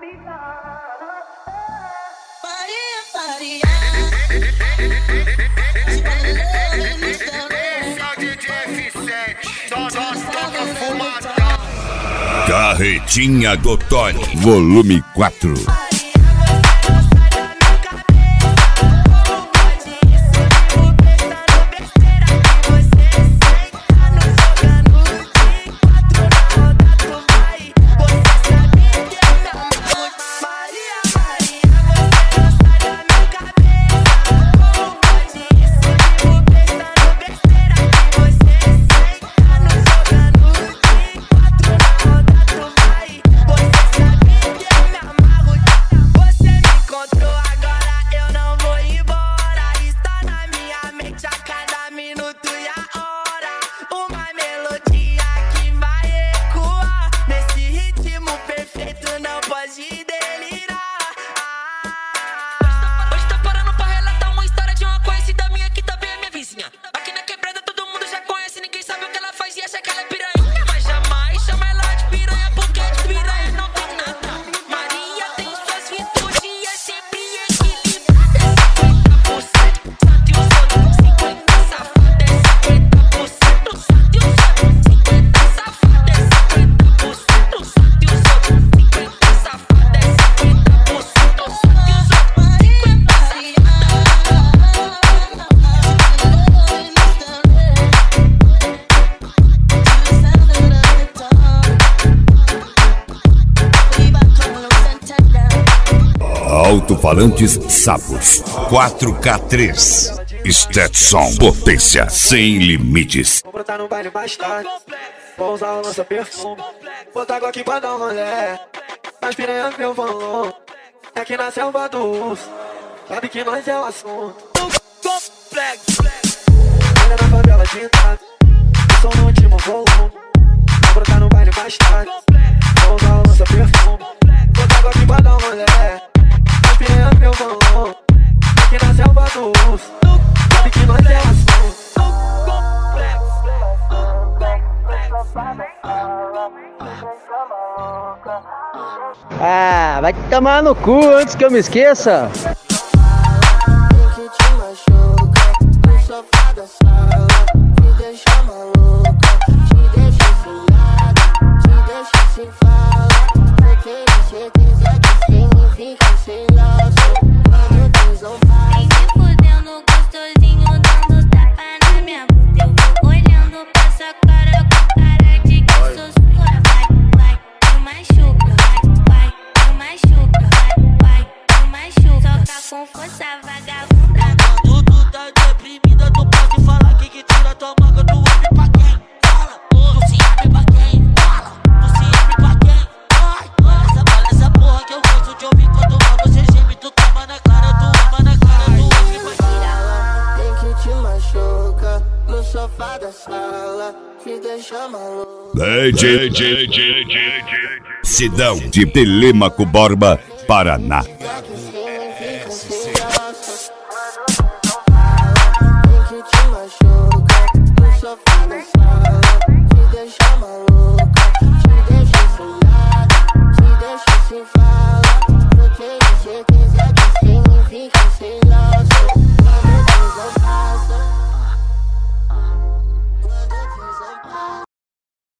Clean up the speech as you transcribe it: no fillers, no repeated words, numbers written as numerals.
Carretinha do Tony, volume 4. Alto-falantes Sabos 4K3 Stetson, potência sem limites. Vou brotar no baile mais tarde, vou usar o lança-perfume, botar água aqui pra dar um rolê. As piranhas meu valor, é aqui na selva do urso, sabe que nós é o assunto. Olha na favela de entrada, o som no último volume. Vou brotar no baile mais tarde, vou usar o lança-perfume, botar água aqui pra dar um rolê. É meu valor, aqui na selva do urso, sabe que nós é assunto. Ah, vai tomar no cu antes que eu me esqueça. Que te machuca no sofá da sala, te deixa maluca, te deixa sem nada, te deixa sem fala. Eu tenho certeza que sem mim fica sem laço. Quando Deus não faz, vem me fudendo gostosinho, dando tapa na minha bunda. Eu vou olhando pra essa cara com cara de que eu sou sua. Vai, tu machuca, vai, tu machuca, vai, tu machuca. Toca com força, vagabunda. Quando tu tá deprimida, tu pode falar que tira tua manga. Tu abre pra quem? Fala, tu se abre pra quem? Fala, tu se abre pra quem? Ai, essa porra que eu gosto de ouvir quando você geme. Tu toma na cara, tu ama na cara, tu abre pra quem? ela tem que te machuca no sofá da sala, te deixa maluca. Cidão de Telêmaco Borba, Paraná.